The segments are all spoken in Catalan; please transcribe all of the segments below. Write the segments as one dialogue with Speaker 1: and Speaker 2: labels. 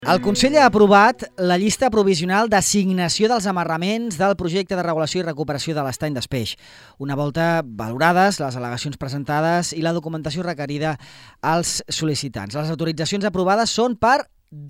Speaker 1: El Consell ha aprovat la llista provisional d'assignació dels amarraments del projecte de regulació i recuperació de l'estany d'Espeix. Una volta valorades les al·legacions presentades i la documentació requerida als sol·licitants. Les autoritzacions aprovades són per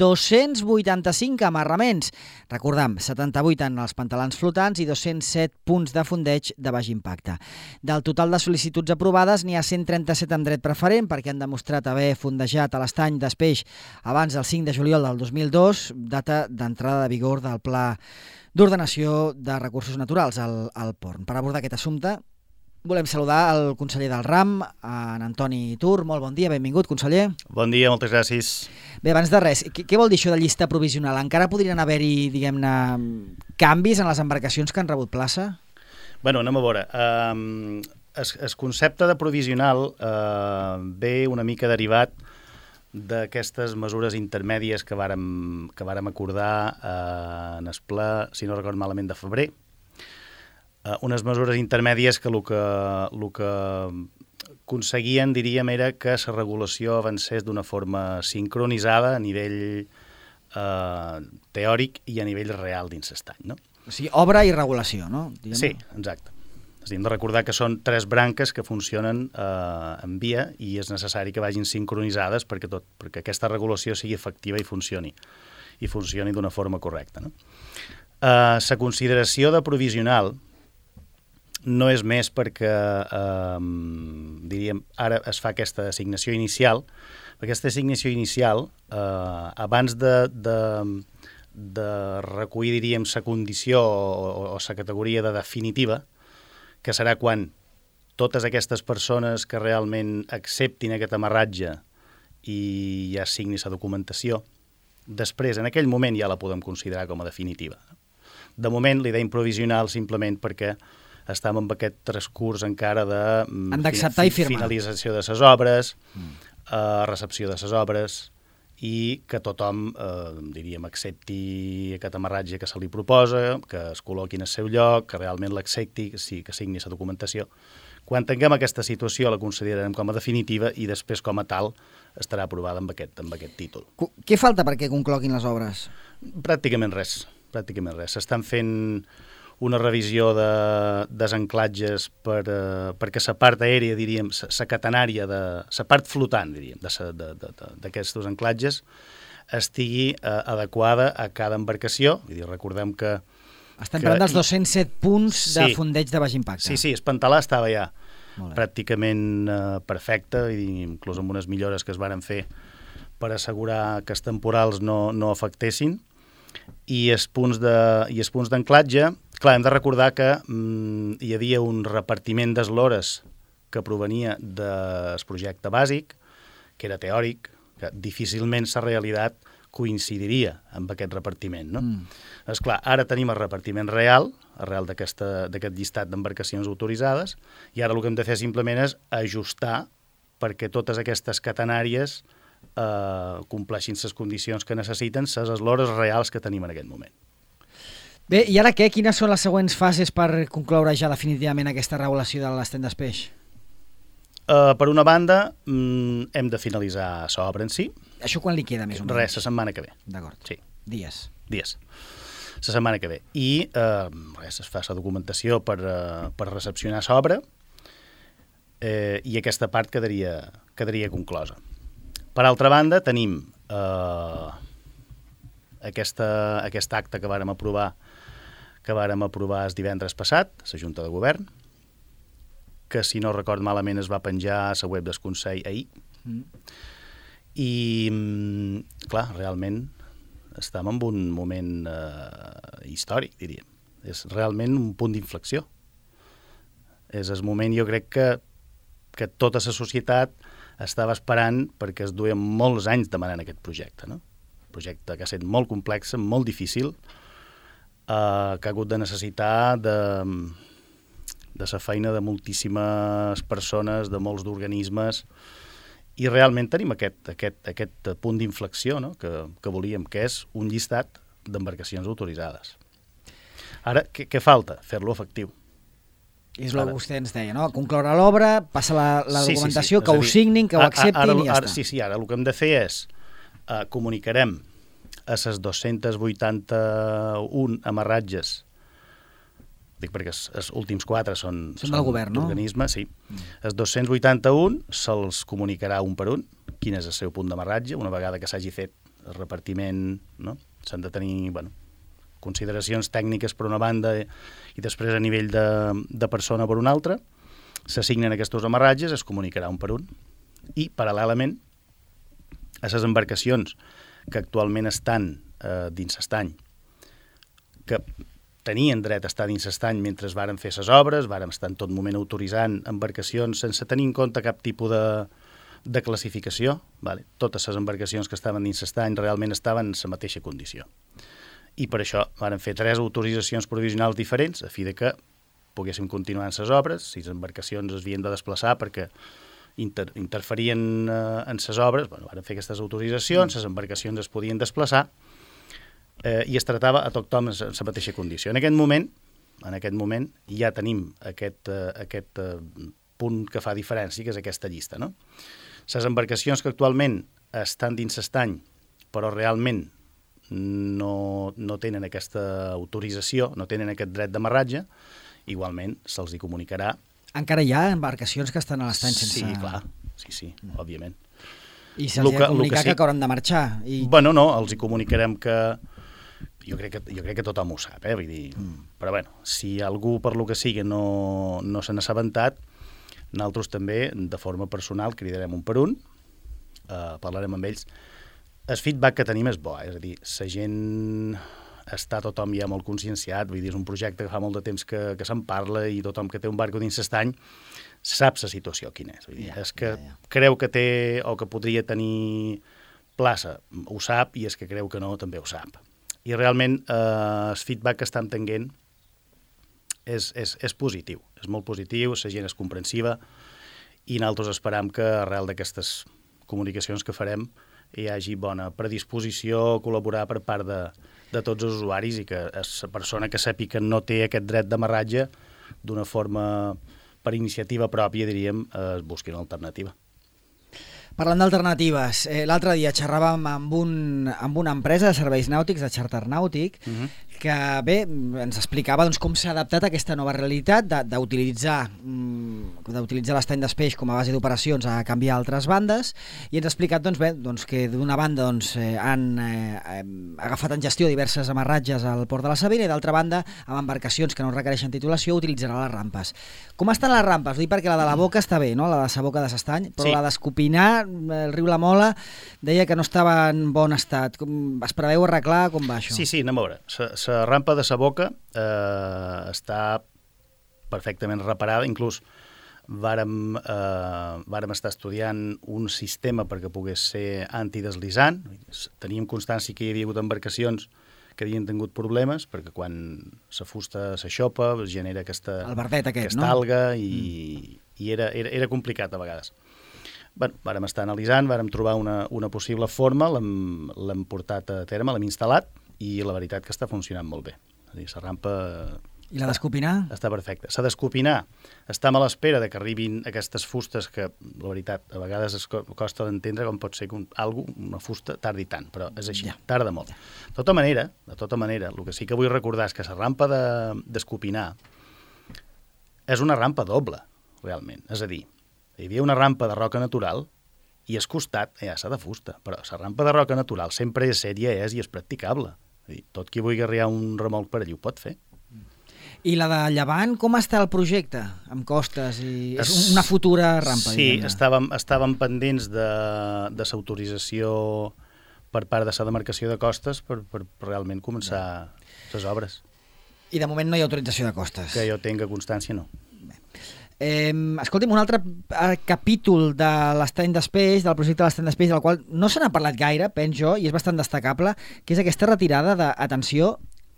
Speaker 1: 285 amarraments. Recordem, 78 en els pantalans flotants i 207 punts de fondeig de baix impacte. Del total de sol·licituds aprovades, n'hi ha 137 amb dret preferent perquè han demostrat haver fondejat a l'estany d'Espeix abans del 5 de juliol del 2002, data d'entrada de vigor del Pla d'Ordenació de Recursos Naturals al Porn. Per abordar aquest assumpte, volem saludar el conseller del RAM, en Antoni Tur. Molt bon dia, benvingut, conseller.
Speaker 2: Bon dia, moltes gràcies.
Speaker 1: Bé, abans de res, què vol dir això de llista provisional? Encara podrien haver-hi, diguem-ne, canvis en les embarcacions que han rebut plaça?
Speaker 2: Bueno, anem a veure. El concepte de provisional ve una mica derivat d'aquestes mesures intermèdies que vàrem acordar en el ple, si no recordo malament, de febrer. Unes mesures intermèdies que el que aconseguien, diríem, era que la regulació avancés d'una forma sincronitzada a nivell teòric i a nivell real dins l'estany, no?
Speaker 1: O sigui, obra i regulació, no?
Speaker 2: Sí, exacte. Hem de recordar que són tres branques que funcionen en via i és necessari que vagin sincronitzades perquè aquesta regulació sigui efectiva i funcioni d'una forma correcta, no? La consideració de provisional no és més perquè, diríem, ara es fa aquesta assignació inicial. Aquesta assignació inicial, abans de recollir, diríem, la condició o la categoria de definitiva, que serà quan totes aquestes persones que realment acceptin aquest amarratge i ja signi la documentació, després, en aquell moment, ja la podem considerar com a definitiva. De moment, li deim provisional simplement perquè estem en aquest transcurs encara de finalització de les obres, recepció de les obres i que tothom, diríem, accepti aquest amarratge que se li proposa, que es col·loqui en el seu lloc, que realment l'accepti, que signi la documentació. Quan tinguem aquesta situació la considerarem com a definitiva i després com a tal estarà aprovada amb aquest títol.
Speaker 1: Què falta perquè concloguin les obres?
Speaker 2: Pràcticament res. S'estan fent una revisió de desanclatges perquè la part aèria, diríem, la catenària, la part flotant, diríem, d'aquests anclatges estigui adequada a cada embarcació. Recordem que...
Speaker 1: Estem parlant dels 207 punts de fondeig de baix impacte.
Speaker 2: Sí, el pantalà estava ja pràcticament perfecte, inclús amb unes millores que es varen fer per assegurar que els temporals no afectessin. I els punts d'anclatge, clar, hem de recordar que hi havia un repartiment d'eslores que provenia del projecte bàsic, que era teòric, que difícilment la realitat coincidiria amb aquest repartiment, no? Esclar, ara tenim el repartiment real, arrel d'aquest llistat d'embarcacions autoritzades, i ara el que hem de fer simplement és ajustar perquè totes aquestes catenàries compleixin les condicions que necessiten, les eslores reals que tenim en aquest moment.
Speaker 1: Bé, i ara què? Quines són les següents fases per concloure ja definitivament aquesta regulació de l'estany d'Espeix?
Speaker 2: Per una banda, hem de finalitzar l'obra en si.
Speaker 1: Això quan li queda més o menys?
Speaker 2: Res, la setmana que ve.
Speaker 1: D'acord.
Speaker 2: Sí.
Speaker 1: Dies.
Speaker 2: La setmana que ve. I es fa la documentació per recepcionar l'obra i aquesta part quedaria conclosa. Per altra banda, tenim aquest acte que vàrem aprovar el divendres passat, la Junta de Govern, que, si no record malament, es va penjar a la web del Consell ahir. I, clar, realment estem en un moment històric, diríem. És realment un punt d'inflexió. És el moment, jo crec, que tota la societat estava esperant perquè es duien molts anys demanant aquest projecte, no? Un projecte que ha estat molt complex, molt difícil, que ha hagut de necessitar de la feina de moltíssimes persones, de molts d'organismes, i realment tenim aquest punt d'inflexió, no? que volíem, que és un llistat d'embarcacions autoritzades. Ara, què falta? Fer-lo efectiu.
Speaker 1: És el que vostè ens deia, no? Concloure l'obra, passa la documentació, que ho signin, que ho acceptin i ja està.
Speaker 2: Sí, ara el que hem de fer és comunicarem a les 281 amarratges, dic perquè els últims 4 són
Speaker 1: del govern, no?
Speaker 2: D'organisme, sí. Els 281 se'ls comunicarà un per un quin és el seu punt d'amarratge, una vegada que s'hagi fet el repartiment, no? S'han de tenir, consideracions tècniques per una banda i després a nivell de persona per una altra, s'assignen aquests amarratges, es comunicarà un per un, i paral·lelament a les embarcacions que actualment estan dins l'estany, que tenien dret a estar dins l'estany mentre varen fer les obres, vàrem estar en tot moment autoritzant embarcacions sense tenir en compte cap tipus de classificació, vale? Totes les embarcacions que estaven dins l'estany realment estaven en la mateixa condició. I per això varen fer 3 autoritzacions provisionals diferents a fi de que poguéssim continuar en les obres, si les embarcacions es havien de desplaçar perquè interferien en les obres, varen fer aquestes autoritzacions, les embarcacions es podien desplaçar i es tractava a tothom en la mateixa condició. En aquest moment ja tenim aquest punt que fa diferència, que és aquesta llista, no? Les embarcacions que actualment estan dins l'estany, però realment no tenen aquesta autorització, no tenen aquest dret d'amarratge, igualment se'ls hi comunicarà.
Speaker 1: Encara hi ha embarcacions que estan a l'estany sense...
Speaker 2: Sí, clar, sí, òbviament.
Speaker 1: I se'ls hi ha de comunicar que hauran de marxar.
Speaker 2: Bueno, no, els hi comunicarem que... Jo crec que tothom ho sap, vull dir... Però bueno, si algú per lo que sigui no se n'ha assabentat, nosaltres també, de forma personal, cridarem un per un, parlarem amb ells. El feedback que tenim és bo, és a dir, la gent està tothom ja molt conscienciat, vull dir, és un projecte que fa molt de temps que se'n parla i tothom que té un barco dins l'estany sap la situació quina és. Vull dir, és que creu que té o que podria tenir plaça, ho sap, i és que creu que no, també ho sap. I realment el feedback que estem tenint és positiu, és molt positiu, la gent és comprensiva i nosaltres esperam que arrel d'aquestes comunicacions que farem hi hagi bona predisposició a col·laborar per part de tots els usuaris i que la persona que sàpiga que no té aquest dret d'amarratge d'una forma per iniciativa pròpia, diríem, es busqui una alternativa.
Speaker 1: Parlant d'alternatives, l'altre dia xerràvem amb una empresa de serveis nàutics, de xàrter nàutic, que bé, ens explicava com s'ha adaptat a aquesta nova realitat d'utilitzar l'estany d'espeix com a base d'operacions a canviar altres bandes, i ens ha explicat que d'una banda han agafat en gestió diverses amarratges al port de la Sabina i d'altra banda, amb embarcacions que no requereixen titulació, utilitzarà les rampes. Com estan les rampes? Ho dic perquè la de la Boca està bé, no? La de sa Boca de s'Estany, però la d'Escopinar, el riu La Mola, deia que no estava en bon estat. Es preveu arreglar? Com va això?
Speaker 2: Sí, anem a veure. La rampa de sa Boca està perfectament reparada, inclús vàrem estar estudiant un sistema perquè pogués ser antideslizant. Teníem constància que hi havia hagut embarcacions que havien tingut problemes, perquè quan la fusta s'aixopa genera aquesta alga i era complicat a vegades. Vàrem estar analitzant, vàrem trobar una possible forma, l'hem portat a terme, l'hem instal·lat i la veritat que està funcionant molt bé. És a dir, la rampa...
Speaker 1: I la d'Escopinar?
Speaker 2: Està perfecta. La d'Escopinar estem a l'espera de que arribin aquestes fustes que, la veritat, a vegades costa d'entendre com pot ser que una fusta tardi tant, però és així, tarda molt. De tota manera, el que sí que vull recordar és que la rampa d'Escopinar és una rampa doble, realment. És a dir, hi havia una rampa de roca natural i al costat ja s'ha de fusta, però la rampa de roca natural sempre és sèria, i és practicable. Tot qui vulgui arribar un remolc per allí ho pot fer.
Speaker 1: I la de Llevant, com està el projecte? Amb costes i... És una futura rampa,
Speaker 2: sí, estàvem pendents de l'autorització per part de la demarcació de costes per realment començar les obres.
Speaker 1: I de moment no hi ha autorització de costes?
Speaker 2: Que jo tinga constància, no.
Speaker 1: Escolti'm, un altre capítol de l'estany d'espeix, del projecte de l'estany d'espeix, del qual no se n'ha parlat gaire, penso jo, i és bastant destacable, que és aquesta retirada d'atenció,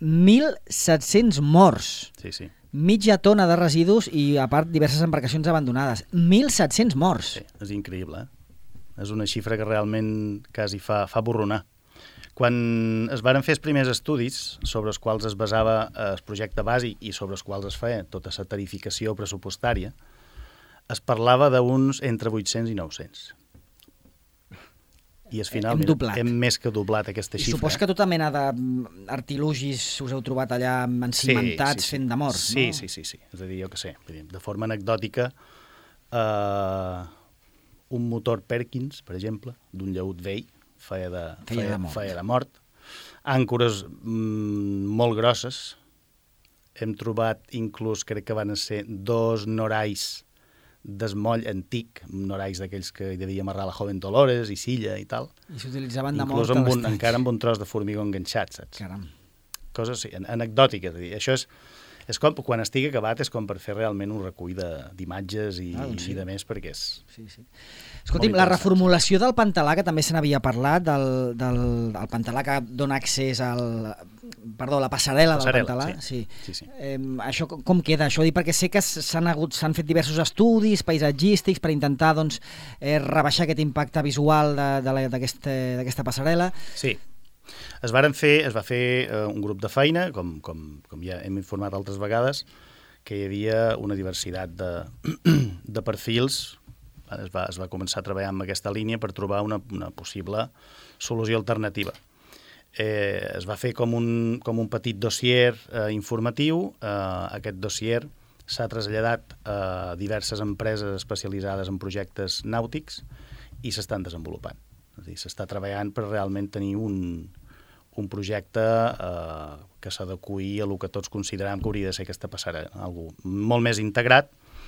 Speaker 1: 1.700 morts.
Speaker 2: Sí.
Speaker 1: Mitja tona de residus i, a part, diverses embarcacions abandonades. 1.700 morts.
Speaker 2: Sí, és increïble, És una xifra que realment quasi fa borronar. Quan es varen fer els primers estudis sobre els quals es basava el projecte bàsic i sobre els quals es feia tota la tarificació pressupostària, es parlava d'uns entre 800 i 900. I al final hem més que doblat aquesta xifra.
Speaker 1: I supos que tota mena d'artilugis us heu trobat allà encimentats fent de morts,
Speaker 2: no? Sí. És a dir, jo què sé, de forma anecdòtica, un motor Perkins, per exemple, d'un llaüt vell, feia de mort. Àncores molt grosses. Hem trobat inclús, crec que van ser 2 norais d'esmoll antic, norais d'aquells que hi devia amarrar la Joven Dolores i Silla i tal.
Speaker 1: I s'utilitzaven de
Speaker 2: molt. Inclús encara amb un tros de formigó enganxat, saps?
Speaker 1: Caram.
Speaker 2: Coses anecdòtiques. És a dir, això és com, quan estigui acabat, és com per fer realment un recull d'imatges i de més, perquè és...
Speaker 1: Sí. Escolti'm, la reformulació del Pantalà, que també se n'havia parlat, del Pantalà que dona accés la passarel·la del Pantalà.
Speaker 2: Sí.
Speaker 1: Això com queda? Això perquè sé que s'han fet diversos estudis paisatgístics per intentar rebaixar aquest impacte visual d'aquesta passarel·la.
Speaker 2: Sí. Es va fer un grup de feina, com ja hem informat altres vegades, que hi havia una diversitat de perfils. Es va començar a treballar amb aquesta línia per trobar una possible solució alternativa. Es va fer com un petit dossier informatiu. Aquest dossier s'ha traslladat a diverses empreses especialitzades en projectes nàutics i s'estan desenvolupant. És a dir, s'està treballant per realment tenir un projecte que s'adeqüi a el que tots considerem que hauria de ser aquesta passarel·la, algo molt més integrat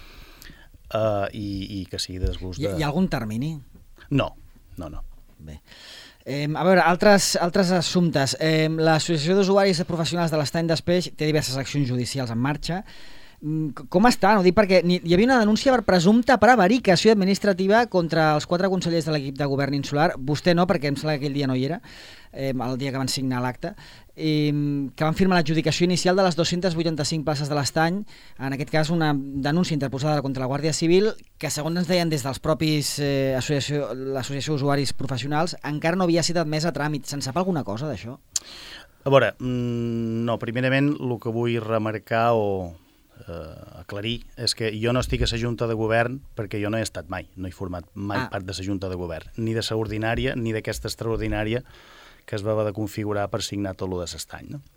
Speaker 2: i que sigui de desgust de...
Speaker 1: Hi ha algun termini?
Speaker 2: No.
Speaker 1: Bé. A veure, altres assumptes. L'Associació d'Usuaris Professionals de l'Estany d'Espeix té diverses accions judicials en marxa. Com està? No dic perquè hi havia una denúncia per presumpta prevaricació administrativa contra els 4 consellers de l'equip de govern insular. Vostè no, perquè em sembla que aquell dia no hi era, el dia que van signar l'acte, que van firmar l'adjudicació inicial de les 285 places de l'Estany, en aquest cas una denúncia interposada contra la Guàrdia Civil, que segons ens deien des dels propis l'Associació d'Usuaris Professionals, encara no havia estat admesa a tràmit. Se'n sap alguna cosa d'això?
Speaker 2: A veure, no, primerament el que vull remarcar o aclarir és que jo no estic a la Junta de Govern perquè jo no he estat mai, no he format mai part de la Junta de Govern, ni de la ordinària ni d'aquesta extraordinària que es va haver de configurar per signar tot el de l'Estany. No?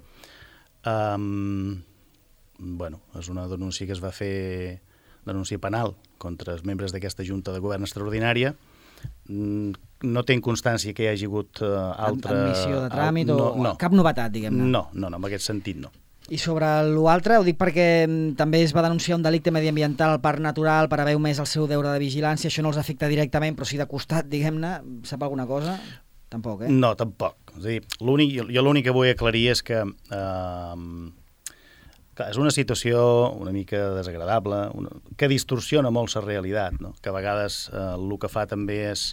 Speaker 2: Bueno, és una denúncia que es va fer, denúncia penal contra els membres d'aquesta Junta de Govern extraordinària. No tinc constància que hi hagi hagut altra...
Speaker 1: Admissió de tràmit o cap novetat, diguem-ne?
Speaker 2: No, en aquest sentit no.
Speaker 1: I sobre l'altre, ho dic perquè també es va denunciar un delicte mediambiental al Parc Natural per haver omès el seu deure de vigilància. Això no els afecta directament, però sí de costat, diguem-ne. Sap alguna cosa? Tampoc,
Speaker 2: No, tampoc. És a dir, jo l'únic que vull aclarir és que és una situació una mica desagradable, que distorsiona molt la realitat, no? Que a vegades el que fa també és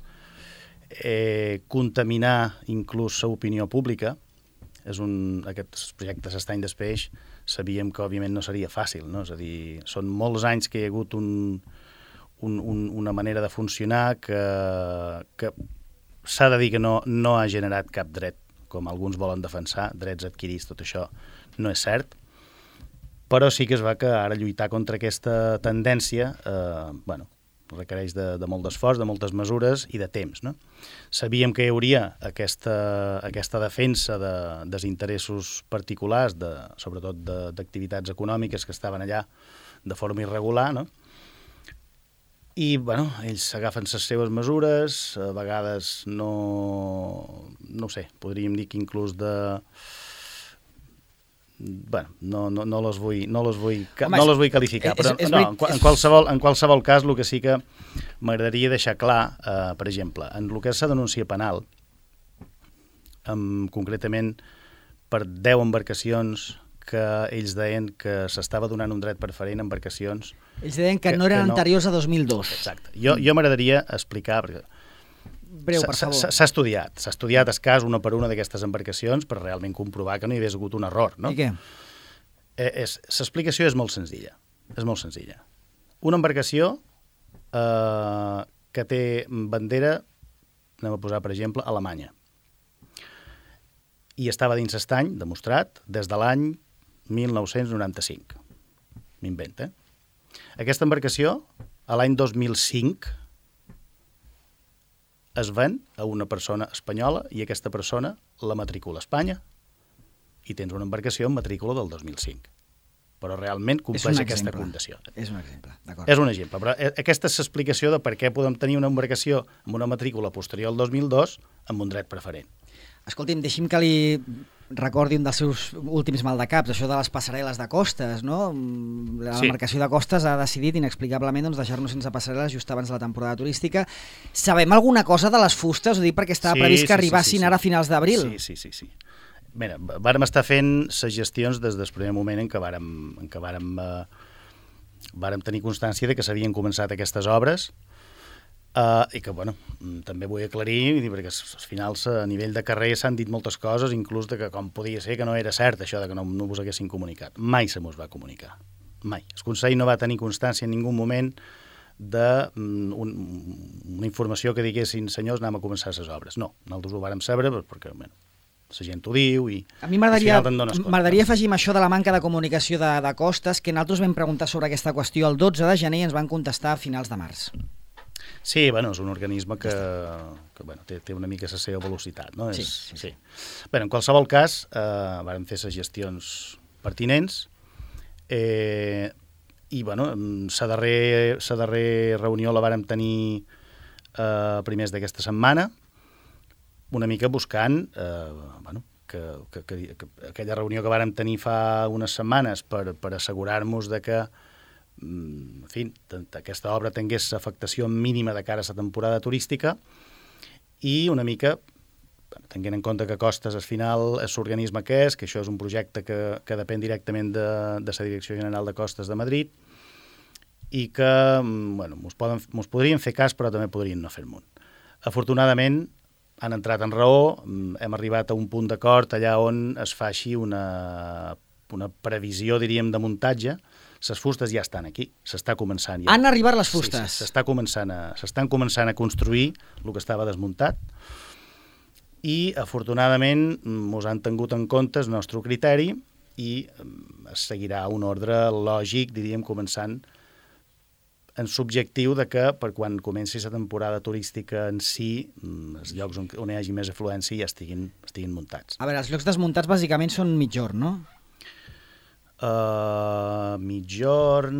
Speaker 2: contaminar inclús l'opinió pública. Aquests projectes Estany d'Espeix sabíem que òbviament no seria fàcil, no? És a dir, són molts anys que hi ha hagut una manera de funcionar que s'ha de dir que no ha generat cap dret, com alguns volen defensar, drets adquirits, tot això no és cert, però sí que es va que ara lluitar contra aquesta tendència, requereix de molt d'esforç, de moltes mesures i de temps, no? Sabíem que hi hauria aquesta defensa dels interessos particulars, sobretot d'activitats econòmiques que estaven allà de forma irregular, no? I, ells agafen les seves mesures, a vegades no sé, podríem dir que inclús no les vull qualificar, però en qualsevol cas el que sí que m'agradaria deixar clar, per exemple, en el que és la denúncia penal, concretament per 10 embarcacions que ells deien que s'estava donant un dret preferent a embarcacions.
Speaker 1: Ells deien que no eren anteriors a 2002.
Speaker 2: Exacte. Jo m'agradaria explicar, perquè
Speaker 1: breu, per favor.
Speaker 2: S'ha estudiat el cas una per una d'aquestes embarcacions per realment comprovar que no hi hagués hagut un error, no?
Speaker 1: I què?
Speaker 2: L'explicació és molt senzilla. Una embarcació que té bandera, anem a posar per exemple, Alemanya, i estava dins l'Estany, demostrat, des de l'any 1995. M'inventa. Aquesta embarcació, a l'any 2005, es ven a una persona espanyola i aquesta persona la matricula a Espanya i tens una embarcació amb matrícula del 2005. Però realment compleix aquesta condició.
Speaker 1: És un exemple, d'acord.
Speaker 2: És un exemple, però aquesta és l'explicació de per què podem tenir una embarcació amb una matrícula posterior al 2002 amb un dret preferent.
Speaker 1: Escolti'm, deixi'm que li recordi un dels seus últims maldecaps, això de les passarel·les de costes, no? L'embarcació de costes ha decidit inexplicablement deixar-nos sense passarel·les just abans de la temporada turística. Sabem alguna cosa de les fustes? Ho dic perquè estava previst que arribassin ara a finals d'abril.
Speaker 2: Sí. Bé, vàrem estar fent les gestions des del primer moment en què vàrem tenir constància de que s'havien començat aquestes obres i que, bueno, també vull aclarir, perquè al final a nivell de carrer s'han dit moltes coses, inclús de que com podia ser que no era cert això de que no vos haguessin comunicat. Mai se mos va comunicar. Mai. El Consell no va tenir constància en ningú moment d'una informació que diguessin senyors, anem a començar les obres. No, nosaltres ho vàrem saber perquè, bueno, la gent ho diu i
Speaker 1: a mi m'agradaria afegir això de la manca de comunicació de costes, que nosaltres vam preguntar sobre aquesta qüestió el 12 de gener i ens van contestar a finals de març.
Speaker 2: Sí, bueno, és un organisme que bueno, té una mica la seva velocitat, no? Sí. Bé, en qualsevol cas, vàrem fer les gestions pertinents i, bueno, la darrera reunió la vàrem tenir primers d'aquesta setmana, una mica buscant que aquella reunió que vàrem tenir fa unes setmanes per assegurar-nos de que en fi, aquesta obra tingués afectació mínima de cara a la temporada turística i una mica tenint en compte que Costes al final és l'organisme que és, que això és un projecte que depèn directament de la Direcció General de Costes de Madrid i que bueno, mos podrien fer cas però també podrien no fer-me'n. Afortunadament han entrat en raó, hem arribat a un punt d'acord allà on es faci una previsió, diríem, de muntatge. Les fustes ja estan aquí, s'està començant ja.
Speaker 1: Han arribat les fustes?
Speaker 2: Sí, s'estan començant a construir el que estava desmuntat i, afortunadament, ens han tingut en compte el nostre criteri i es seguirà un ordre lògic, diríem, començant en subjectiu de que per quan comenci la temporada turística en si, els llocs on hi hagi més afluència ja estiguin muntats.
Speaker 1: A veure, els llocs desmuntats bàsicament són migjorn, no?
Speaker 2: Migjorn...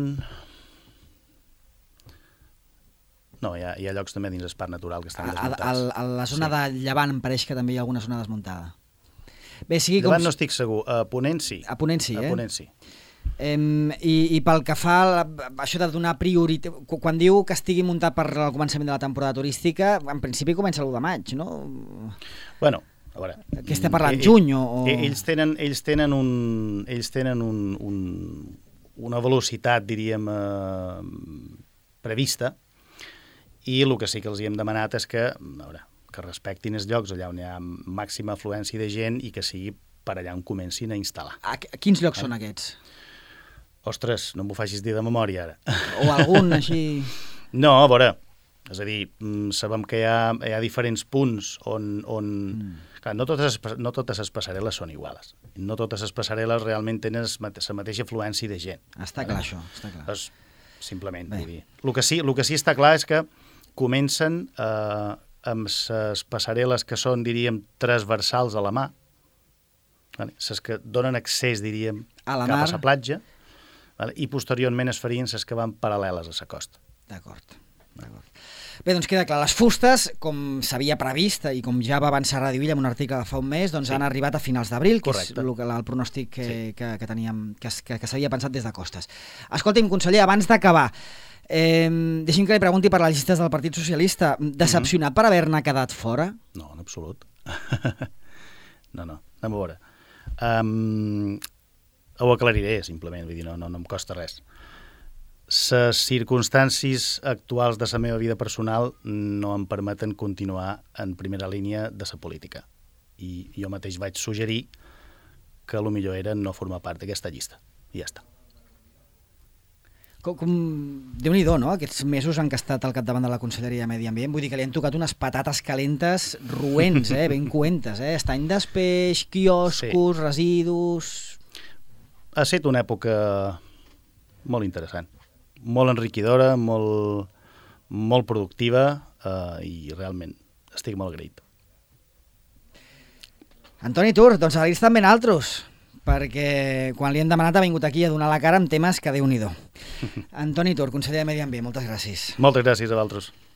Speaker 2: No, hi ha llocs també dins el parc natural que estan desmuntats.
Speaker 1: A la zona de Llevant em pareix que també hi ha alguna zona desmuntada. Bé,
Speaker 2: Llevant no estic segur, a Ponent sí.
Speaker 1: A Ponent sí,
Speaker 2: A Ponent sí.
Speaker 1: I pel que fa a això de donar prioritat, quan diu que estigui muntat per al començament de la temporada turística, en principi comença l'1 de maig, no?
Speaker 2: Bueno, a veure...
Speaker 1: Què estem parlant, juny o...?
Speaker 2: Ells tenen una velocitat, diríem, prevista, i el que sí que els hi hem demanat és que, a veure, que respectin els llocs allà on hi ha màxima afluència de gent i que sigui per allà on comencin a instal·lar.
Speaker 1: Quins llocs són aquests?
Speaker 2: Ostres, no m'ho facis dir de memòria ara.
Speaker 1: O algun així...
Speaker 2: No, a veure, és a dir, sabem que hi ha diferents punts on... Clar, no totes les passarel·les són iguals. No totes les passarel·les realment tenen la mateixa afluència de gent.
Speaker 1: Està clar, això, està clar.
Speaker 2: Simplement, vull dir. El que sí està clar és que comencen amb les passarel·les que són, diríem, transversals a la mà, les que donen accés, diríem, cap a la platja, i posteriorment es farien les que van paral·leles a la costa.
Speaker 1: D'acord. Bé, doncs queda clar, les fustes, com s'havia previst i com ja va avançar Radio Illa en un article de fa un mes, doncs han arribat a finals d'abril, que és el pronòstic que teníem, que s'havia pensat des de Costes. Escolti'm, conseller, abans d'acabar, deixi'm que li pregunti per les llistes del Partit Socialista. Decepcionat per haver-ne quedat fora?
Speaker 2: No, en absolut. No, anem a veure. Ho aclariré, simplement, vull dir, no em costa res. Les circumstàncies actuals de la meva vida personal no em permeten continuar en primera línia de la política. I jo mateix vaig suggerir que el millor era no formar part d'aquesta llista. I ja està.
Speaker 1: Déu-n'hi-do, no? Aquests mesos en què ha estat al capdavant de la Conselleria de Medi Ambient, vull dir que li han tocat unes patates calentes roents, ben coentes, estany d'espeix, quioscos, residus...
Speaker 2: Ha estat una època molt interessant, molt enriquidora, molt productiva i realment estic molt agraït.
Speaker 1: Antoni Tur, doncs agraïts també altres, perquè quan li hem demanat ha vingut aquí a donar la cara amb temes que Déu-n'hi-do. Antoni Tur, conseller de Medi Ambient, moltes gràcies.
Speaker 2: Moltes gràcies a vosaltres.